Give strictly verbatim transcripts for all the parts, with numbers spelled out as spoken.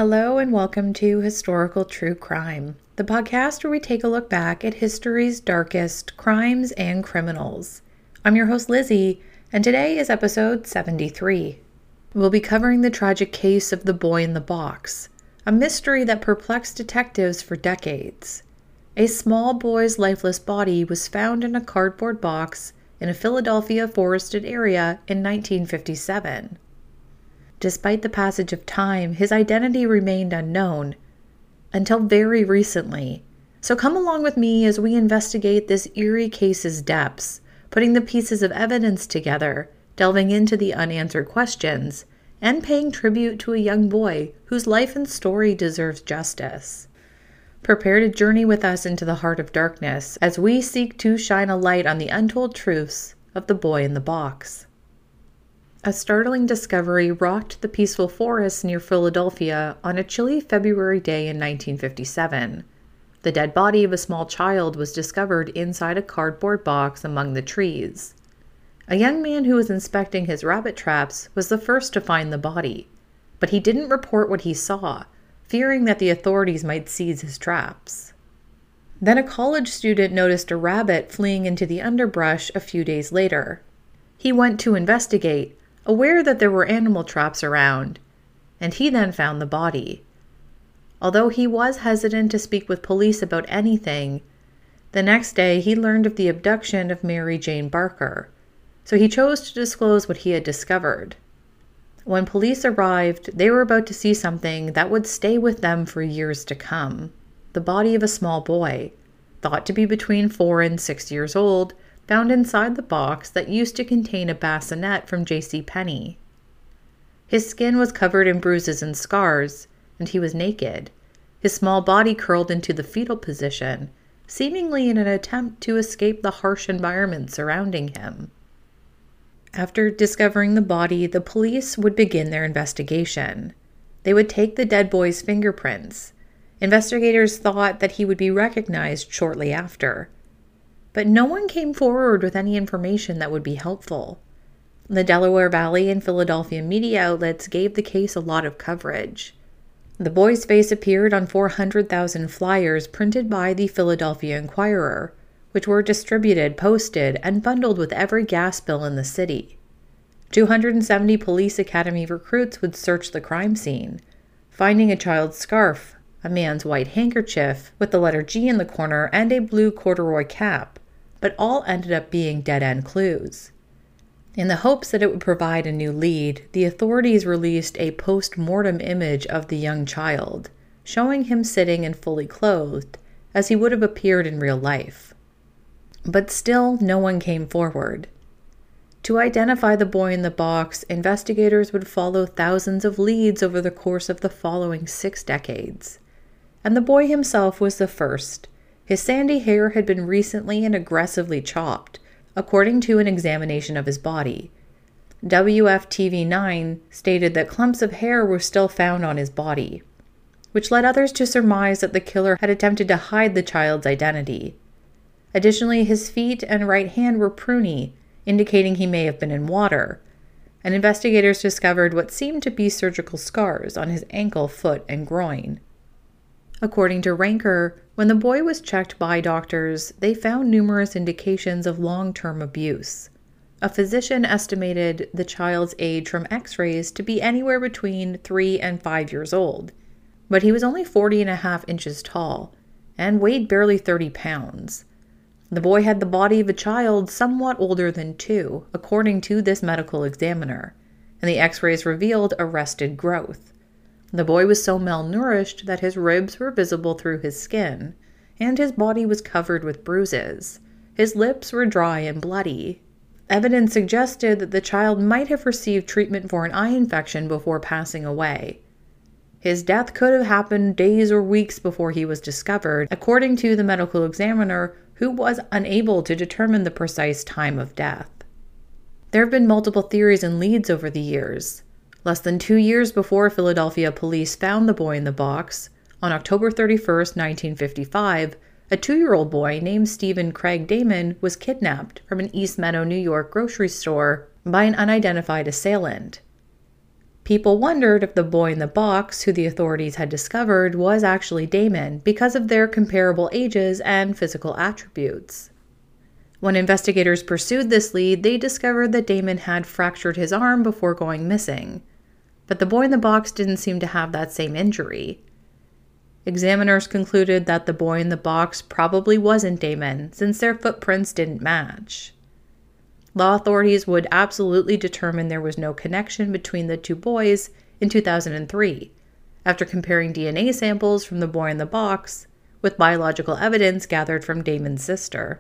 Hello and welcome to Historical True Crime, the podcast where we take a look back at history's darkest crimes and criminals. I'm your host Lizzie, and today is episode seventy-three. We'll be covering the tragic case of the boy in the box, a mystery that perplexed detectives for decades. A small boy's lifeless body was found in a cardboard box in a Philadelphia forested area in nineteen fifty-seven. Despite the passage of time, his identity remained unknown until very recently. So come along with me as we investigate this eerie case's depths, putting the pieces of evidence together, delving into the unanswered questions, and paying tribute to a young boy whose life and story deserves justice. Prepare to journey with us into the heart of darkness as we seek to shine a light on the untold truths of the boy in the box. A startling discovery rocked the peaceful forests near Philadelphia on a chilly February day in nineteen fifty-seven. The dead body of a small child was discovered inside a cardboard box among the trees. A young man who was inspecting his rabbit traps was the first to find the body, but he didn't report what he saw, fearing that the authorities might seize his traps. Then a college student noticed a rabbit fleeing into the underbrush a few days later. He went to investigate, aware that there were animal traps around, and he then found the body. Although he was hesitant to speak with police about anything, the next day he learned of the abduction of Mary Jane Barker, so he chose to disclose what he had discovered. When police arrived, they were about to see something that would stay with them for years to come. The body of a small boy, thought to be between four and six years old, found inside the box that used to contain a bassinet from J C Penney. His skin was covered in bruises and scars, and he was naked, his small body curled into the fetal position, seemingly in an attempt to escape the harsh environment surrounding him. After discovering the body, the police would begin their investigation. They would take the dead boy's fingerprints. Investigators thought that he would be recognized shortly after. But no one came forward with any information that would be helpful. The Delaware Valley and Philadelphia media outlets gave the case a lot of coverage. The boy's face appeared on four hundred thousand flyers printed by the Philadelphia Inquirer, which were distributed, posted, and bundled with every gas bill in the city. two hundred seventy police academy recruits would search the crime scene, finding a child's scarf, a man's white handkerchief with the letter G in the corner, and a blue corduroy cap, but all ended up being dead-end clues. In the hopes that it would provide a new lead, the authorities released a post-mortem image of the young child, showing him sitting and fully clothed, as he would have appeared in real life. But still, no one came forward. To identify the boy in the box, investigators would follow thousands of leads over the course of the following six decades. And the boy himself was the first. His sandy hair had been recently and aggressively chopped, according to an examination of his body. W F T V nine stated that clumps of hair were still found on his body, which led others to surmise that the killer had attempted to hide the child's identity. Additionally, his feet and right hand were pruny, indicating he may have been in water, and investigators discovered what seemed to be surgical scars on his ankle, foot, and groin. According to Ranker, when the boy was checked by doctors, they found numerous indications of long-term abuse. A physician estimated the child's age from x-rays to be anywhere between three and five years old, but he was only forty and a half inches tall and weighed barely thirty pounds. The boy had the body of a child somewhat older than two, according to this medical examiner, and the x-rays revealed arrested growth. The boy was so malnourished that his ribs were visible through his skin, and his body was covered with bruises. His lips were dry and bloody. Evidence suggested that the child might have received treatment for an eye infection before passing away. His death could have happened days or weeks before he was discovered, according to the medical examiner, who was unable to determine the precise time of death. There have been multiple theories and leads over the years. Less than two years before Philadelphia police found the boy in the box, on October thirty-first, nineteen fifty-five, a two-year-old boy named Stephen Craig Damon was kidnapped from an East Meadow, New York grocery store by an unidentified assailant. People wondered if the boy in the box, who the authorities had discovered, was actually Damon because of their comparable ages and physical attributes. When investigators pursued this lead, they discovered that Damon had fractured his arm before going missing, but the boy in the box didn't seem to have that same injury. Examiners concluded that the boy in the box probably wasn't Damon, since their footprints didn't match. Law authorities would absolutely determine there was no connection between the two boys in two thousand three, after comparing D N A samples from the boy in the box with biological evidence gathered from Damon's sister.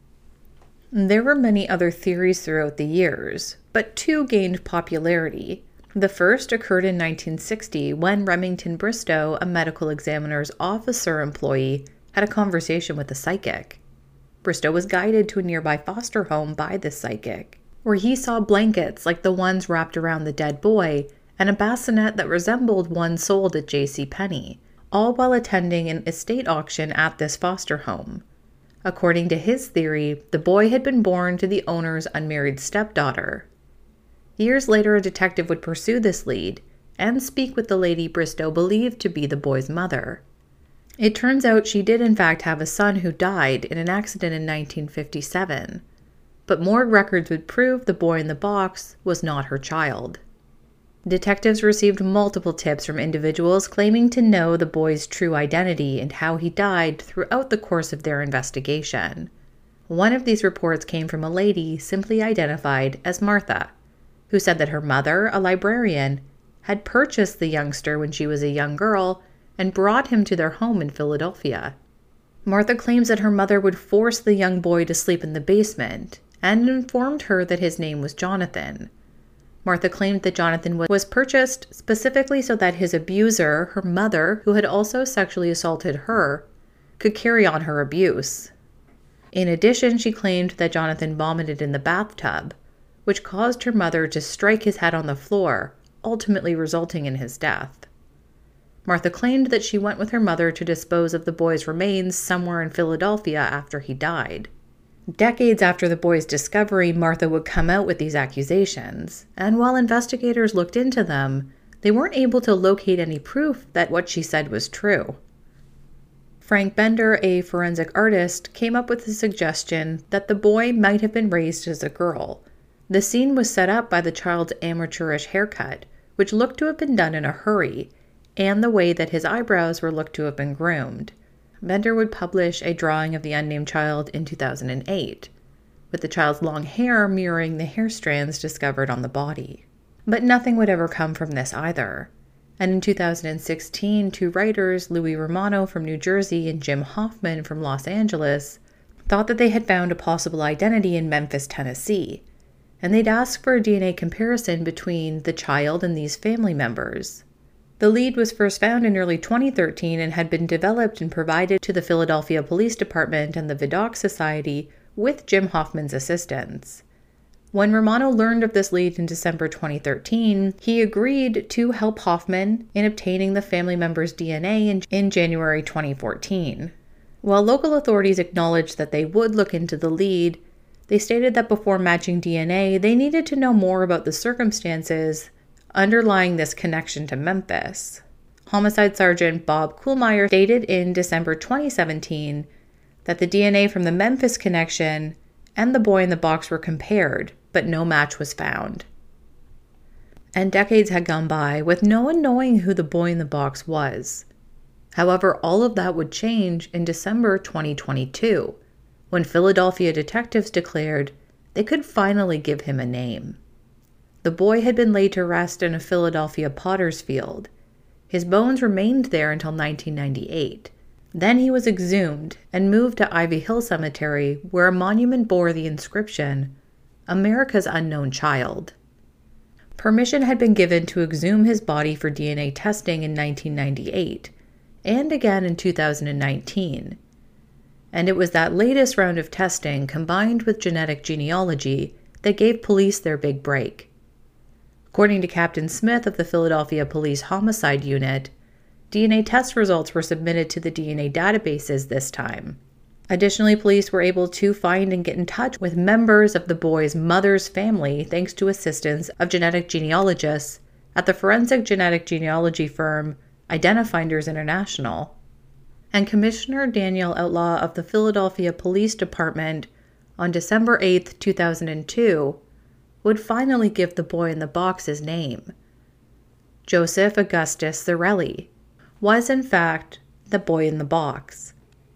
There were many other theories throughout the years, but two gained popularity. The first occurred in nineteen sixty when Remington Bristow, a medical examiner's officer employee, had a conversation with a psychic. Bristow was guided to a nearby foster home by this psychic, where he saw blankets like the ones wrapped around the dead boy and a bassinet that resembled one sold at J C Penney, all while attending an estate auction at this foster home. According to his theory, the boy had been born to the owner's unmarried stepdaughter. Years later, a detective would pursue this lead and speak with the lady Bristow believed to be the boy's mother. It turns out she did in fact have a son who died in an accident in nineteen fifty-seven, but morgue records would prove the boy in the box was not her child. Detectives received multiple tips from individuals claiming to know the boy's true identity and how he died throughout the course of their investigation. One of these reports came from a lady simply identified as Martha, who said that her mother, a librarian, had purchased the youngster when she was a young girl and brought him to their home in Philadelphia. Martha claims that her mother would force the young boy to sleep in the basement and informed her that his name was Jonathan. Martha claimed that Jonathan was purchased specifically so that his abuser, her mother, who had also sexually assaulted her, could carry on her abuse. In addition, she claimed that Jonathan vomited in the bathtub, which caused her mother to strike his head on the floor, ultimately resulting in his death. Martha claimed that she went with her mother to dispose of the boy's remains somewhere in Philadelphia after he died. Decades after the boy's discovery, Martha would come out with these accusations, and while investigators looked into them, they weren't able to locate any proof that what she said was true. Frank Bender, a forensic artist, came up with the suggestion that the boy might have been raised as a girl. The scene was set up by the child's amateurish haircut, which looked to have been done in a hurry, and the way that his eyebrows were looked to have been groomed. Bender would publish a drawing of the unnamed child in two thousand eight, with the child's long hair mirroring the hair strands discovered on the body. But nothing would ever come from this either. And in two thousand sixteen, two writers, Louis Romano from New Jersey and Jim Hoffman from Los Angeles, thought that they had found a possible identity in Memphis, Tennessee, and they'd asked for a D N A comparison between the child and these family members. The lead was first found in early twenty thirteen and had been developed and provided to the Philadelphia Police Department and the Vidocq Society with Jim Hoffman's assistance. When Romano learned of this lead in December twenty thirteen, he agreed to help Hoffman in obtaining the family member's D N A in, in January twenty fourteen. While local authorities acknowledged that they would look into the lead, they stated that before matching D N A, they needed to know more about the circumstances underlying this connection to Memphis. Homicide Sergeant Bob Kuhlmeyer stated in December twenty seventeen that the D N A from the Memphis connection and the boy in the box were compared, but no match was found. And decades had gone by with no one knowing who the boy in the box was. However, all of that would change in December twenty twenty-two, when Philadelphia detectives declared they could finally give him a name. The boy had been laid to rest in a Philadelphia potter's field. His bones remained there until nineteen ninety-eight. Then he was exhumed and moved to Ivy Hill Cemetery, where a monument bore the inscription, "America's Unknown Child." Permission had been given to exhume his body for D N A testing in nineteen ninety-eight, and again in two thousand nineteen. And it was that latest round of testing, combined with genetic genealogy, that gave police their big break. According to Captain Smith of the Philadelphia Police Homicide Unit, D N A test results were submitted to the D N A databases this time. Additionally, police were able to find and get in touch with members of the boy's mother's family thanks to assistance of genetic genealogists at the forensic genetic genealogy firm Identifinders International. And Commissioner Daniel Outlaw of the Philadelphia Police Department on December eighth, two thousand two, would finally give the boy in the box his name. Joseph Augustus Zarelli was, in fact, the boy in the box.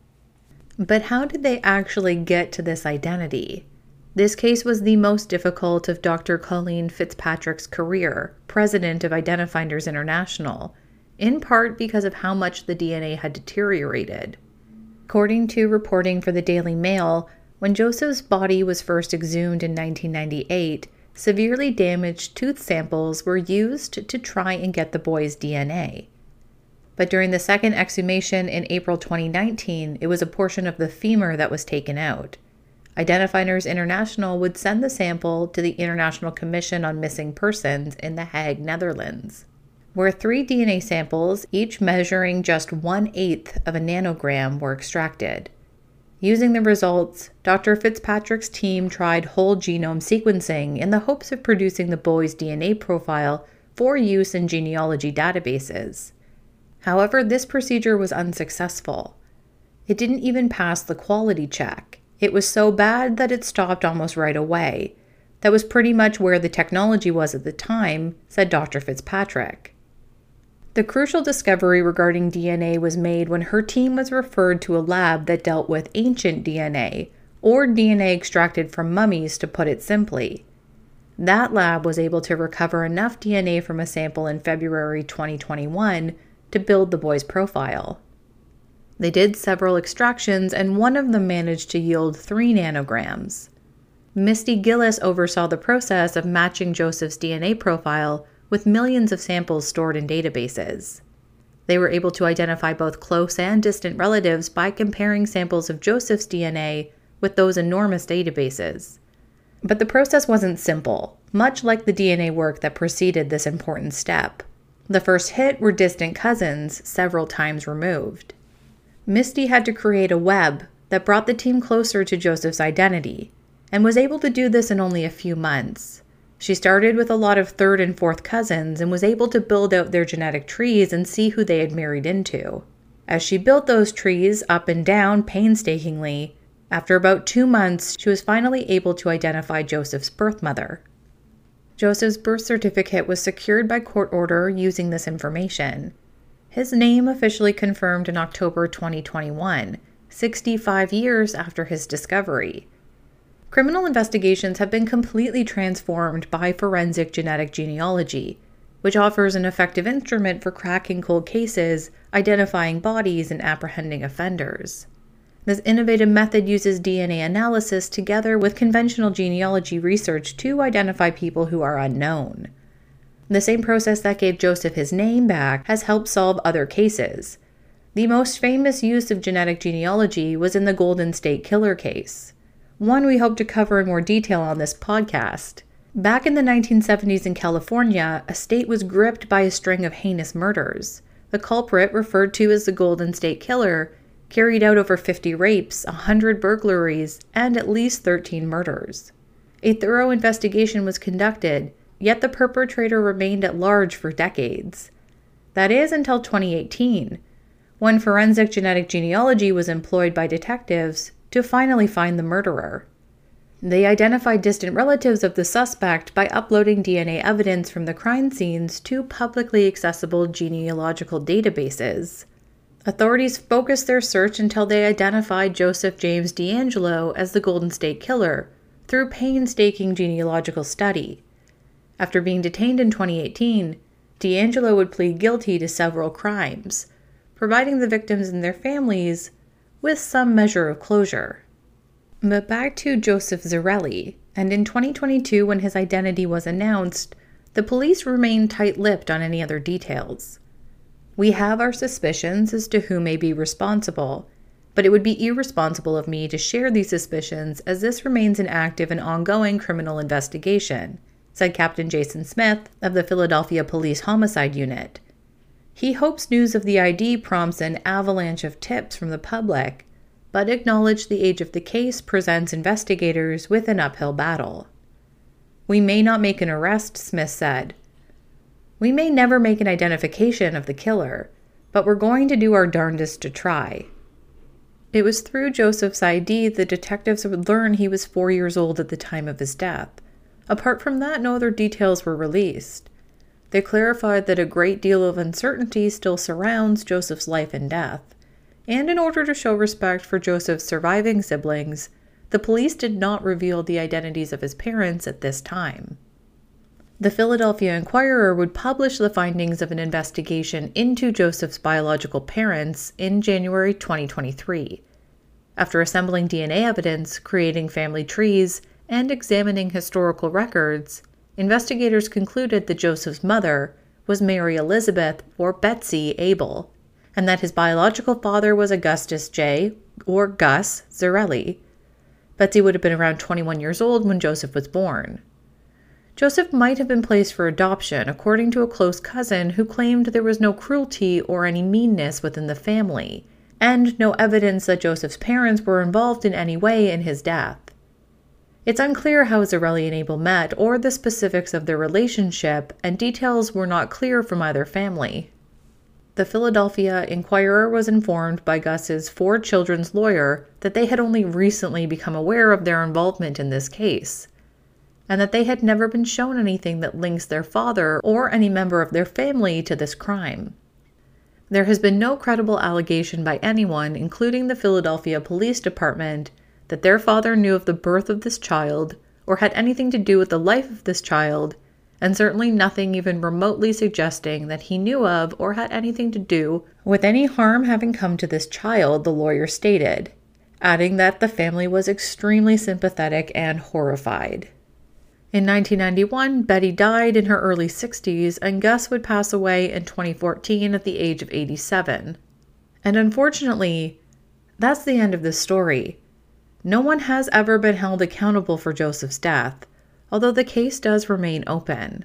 But how did they actually get to this identity? This case was the most difficult of Doctor Colleen Fitzpatrick's career, president of Identifinders International, in part because of how much the D N A had deteriorated. According to reporting for the Daily Mail, when Joseph's body was first exhumed in nineteen ninety-eight, severely damaged tooth samples were used to try and get the boy's D N A. But during the second exhumation in April twenty nineteen, it was a portion of the femur that was taken out. Identifinders International would send the sample to the International Commission on Missing Persons in The Hague, Netherlands, where three D N A samples, each measuring just one-eighth of a nanogram, were extracted. Using the results, Doctor Fitzpatrick's team tried whole genome sequencing in the hopes of producing the boy's D N A profile for use in genealogy databases. However, this procedure was unsuccessful. It didn't even pass the quality check. It was so bad that it stopped almost right away. That was pretty much where the technology was at the time, said Doctor Fitzpatrick. The crucial discovery regarding D N A was made when her team was referred to a lab that dealt with ancient D N A, or D N A extracted from mummies, to put it simply. That lab was able to recover enough D N A from a sample in February twenty twenty-one to build the boy's profile. They did several extractions, and one of them managed to yield three nanograms. Misty Gillis oversaw the process of matching Joseph's D N A profile with millions of samples stored in databases. They were able to identify both close and distant relatives by comparing samples of Joseph's D N A with those enormous databases. But the process wasn't simple, much like the D N A work that preceded this important step. The first hit were distant cousins, several times removed. Misty had to create a web that brought the team closer to Joseph's identity, and was able to do this in only a few months. She started with a lot of third and fourth cousins and was able to build out their genetic trees and see who they had married into. As she built those trees up and down painstakingly, after about two months, she was finally able to identify Joseph's birth mother. Joseph's birth certificate was secured by court order using this information. His name officially confirmed in October twenty twenty-one, sixty-five years after his discovery. Criminal investigations have been completely transformed by forensic genetic genealogy, which offers an effective instrument for cracking cold cases, identifying bodies, and apprehending offenders. This innovative method uses D N A analysis together with conventional genealogy research to identify people who are unknown. The same process that gave Joseph his name back has helped solve other cases. The most famous use of genetic genealogy was in the Golden State Killer case, one we hope to cover in more detail on this podcast. Back in the nineteen seventies in California, a state was gripped by a string of heinous murders. The culprit, referred to as the Golden State Killer, carried out over fifty rapes, one hundred burglaries, and at least thirteen murders. A thorough investigation was conducted, yet the perpetrator remained at large for decades. That is, until twenty eighteen, when forensic genetic genealogy was employed by detectives to finally find the murderer. They identified distant relatives of the suspect by uploading D N A evidence from the crime scenes to publicly accessible genealogical databases. Authorities focused their search until they identified Joseph James DeAngelo as the Golden State Killer through painstaking genealogical study. After being detained in twenty eighteen, DeAngelo would plead guilty to several crimes, providing the victims and their families with some measure of closure. But back to Joseph Zarelli, and in twenty twenty-two, when his identity was announced, the police remained tight-lipped on any other details. We have our suspicions as to who may be responsible, but it would be irresponsible of me to share these suspicions as this remains an active and ongoing criminal investigation, said Captain Jason Smith of the Philadelphia Police Homicide Unit. He hopes news of the I D prompts an avalanche of tips from the public, but acknowledged the age of the case presents investigators with an uphill battle. We may not make an arrest, Smith said. We may never make an identification of the killer, but we're going to do our darndest to try. It was through Joseph's I D the detectives would learn he was four years old at the time of his death. Apart from that, no other details were released. They clarified that a great deal of uncertainty still surrounds Joseph's life and death, and in order to show respect for Joseph's surviving siblings, the police did not reveal the identities of his parents at this time. The Philadelphia Inquirer would publish the findings of an investigation into Joseph's biological parents in January twenty twenty-three. After assembling D N A evidence, creating family trees, and examining historical records, investigators concluded that Joseph's mother was Mary Elizabeth, or Betsy, Abel, and that his biological father was Augustus J., or Gus, Zarelli. Betsy would have been around twenty-one years old when Joseph was born. Joseph might have been placed for adoption, according to a close cousin who claimed there was no cruelty or any meanness within the family, and no evidence that Joseph's parents were involved in any way in his death. It's unclear how Zarelli and Abel met or the specifics of their relationship, and details were not clear from either family. The Philadelphia Inquirer was informed by Gus's four children's lawyer that they had only recently become aware of their involvement in this case, and that they had never been shown anything that links their father or any member of their family to this crime. There has been no credible allegation by anyone, including the Philadelphia Police Department, that their father knew of the birth of this child or had anything to do with the life of this child, and certainly nothing even remotely suggesting that he knew of or had anything to do with any harm having come to this child, the lawyer stated, adding that the family was extremely sympathetic and horrified. In nineteen ninety-one, Betty died in her early sixties, and Gus would pass away in twenty fourteen at the age of eighty-seven. And unfortunately, that's the end of this story. No one has ever been held accountable for Joseph's death, although the case does remain open.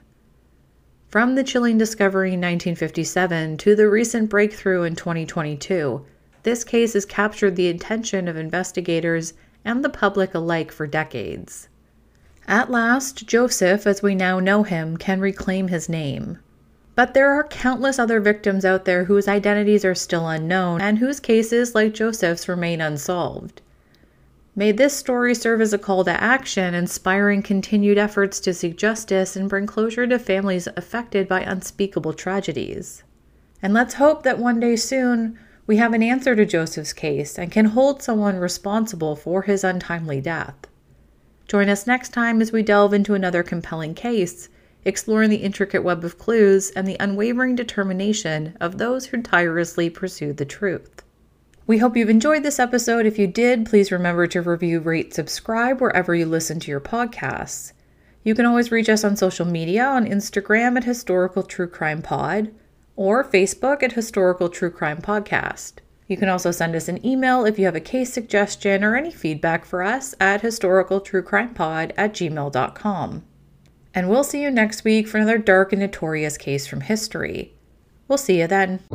From the chilling discovery in nineteen fifty-seven to the recent breakthrough in twenty twenty-two, this case has captured the attention of investigators and the public alike for decades. At last, Joseph, as we now know him, can reclaim his name. But there are countless other victims out there whose identities are still unknown and whose cases, like Joseph's, remain unsolved. May this story serve as a call to action, inspiring continued efforts to seek justice and bring closure to families affected by unspeakable tragedies. And let's hope that one day soon we have an answer to Joseph's case and can hold someone responsible for his untimely death. Join us next time as we delve into another compelling case, exploring the intricate web of clues and the unwavering determination of those who tirelessly pursue the truth. We hope you've enjoyed this episode. If you did, please remember to review, rate, subscribe wherever you listen to your podcasts. You can always reach us on social media on Instagram at Historical True Crime Pod or Facebook at Historical True Crime Podcast. You can also send us an email if you have a case suggestion or any feedback for us at historicaltruecrimepod at gmail dot com. And we'll see you next week for another dark and notorious case from history. We'll see you then.